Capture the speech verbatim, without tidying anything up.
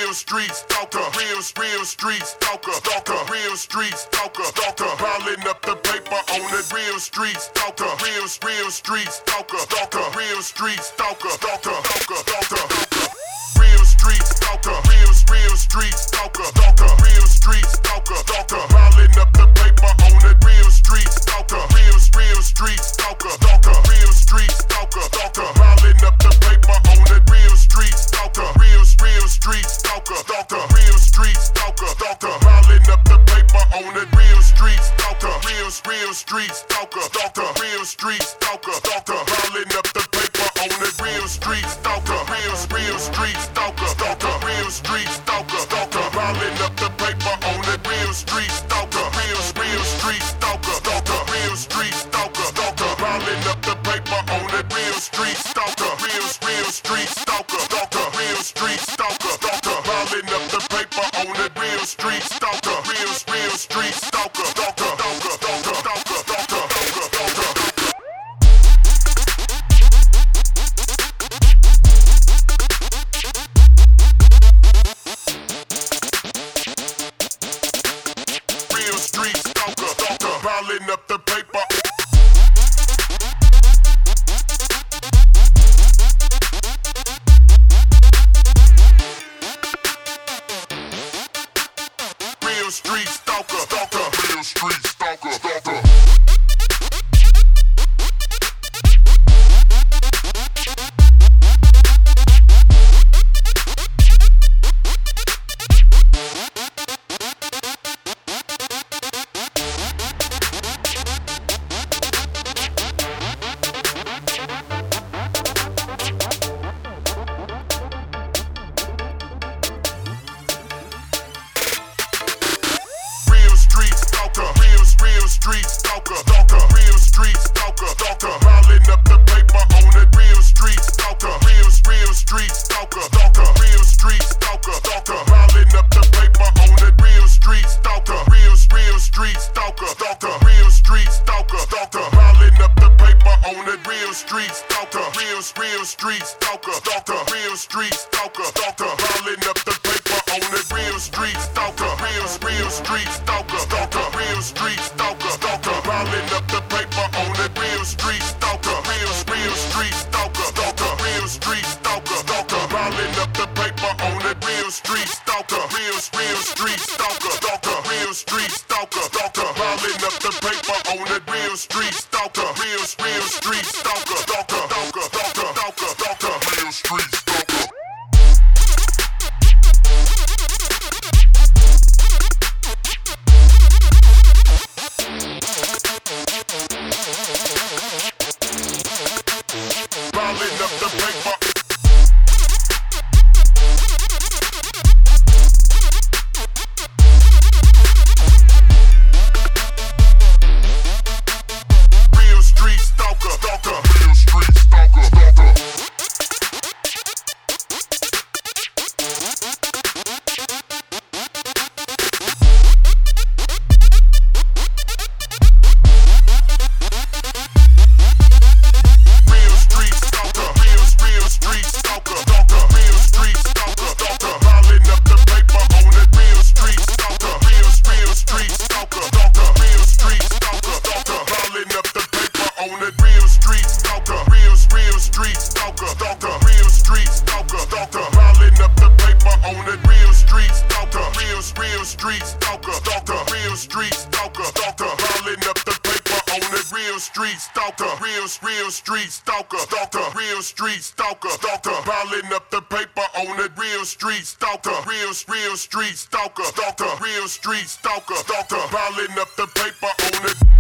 real street stalker, real, real street stalker, stalker, real street stalker, stalker, piling up the paper on it, real street stalker, real, real street stalker, stalker, real street stalker, stalker, stalker, stalker, real street stalker, real, real street stalker, stalker, real street stalker, stalker, piling up the paper on it, real street stalker, real, real street stalker, stalker, real street stalker, stalker, piling up the paper on it, real street stalker, real, real street stalker, stalker, real street stalker, stalker, piling up the paper on it, real street stalker, real, real street stalker, stalker, real street stalker, stalker, piling up the paper on it, real street stalker, real, real street stalker, stalker, real street stalker, stalker, piling up the paper on it, real street stalker, real, real street stalker, stalker, real street stalker, stalker, piling up the paper on it, real street stalker, real, real street stalker, stalker, real street stalker, stalker, piling up the paper on it, real street stalker, real, real street stalker, stalker, stalker, stalker, stalker, stalker, stalker, stalker. Real street stalker, stalker, piling up the paper. Real street stalker, stalker, real street stalker, stalker. Real, real street stalker, stalker, real street stalker, stalker, piling up the paper on it, real street stalker, real, real street stalker, stalker, real street stalker, stalker, piling up the paper on it, real street stalker, real, real street stalker, stalker, real street stalker, stalker, piling up the paper on it, real street stalker, real, real street stalker, stalker, real street stalker, stalker, piling up the paper on it, real street stalker, real, real street stalker, stalker, real street stalker, stalker, piling up the paper on it, real street stalker, real, real street stalker, stalker, real street stalker, stalker, piling up the paper on it, real street stalker, real, real street stalker, stalker, real street stalker, stalker, piling up the paper on it, real street stalker, real, real street stalker, stalker, stalker, stalker, stalker, stalker, real street stalker. Piling up the paper. Real street stalker, stalker, real street stalker, stalker. Real street stalker, real, real street stalker, stalker, real street stalker, stalker, piling up the paper on it, real street stalker, real, real street stalker, stalker, real street stalker, stalker, piling up the paper on it, real street stalker, real, real street stalker, stalker, real street stalker, stalker, piling up the paper on it, real street stalker, real, real street stalker, stalker, real street stalker, stalker, piling up the paper on it, real street stalker, real, real street stalker, stalker, real street stalker, stalker, piling up the paper on it, real street stalker, real, real street stalker, stalker, real street stalker, stalker, piling up the paper on it.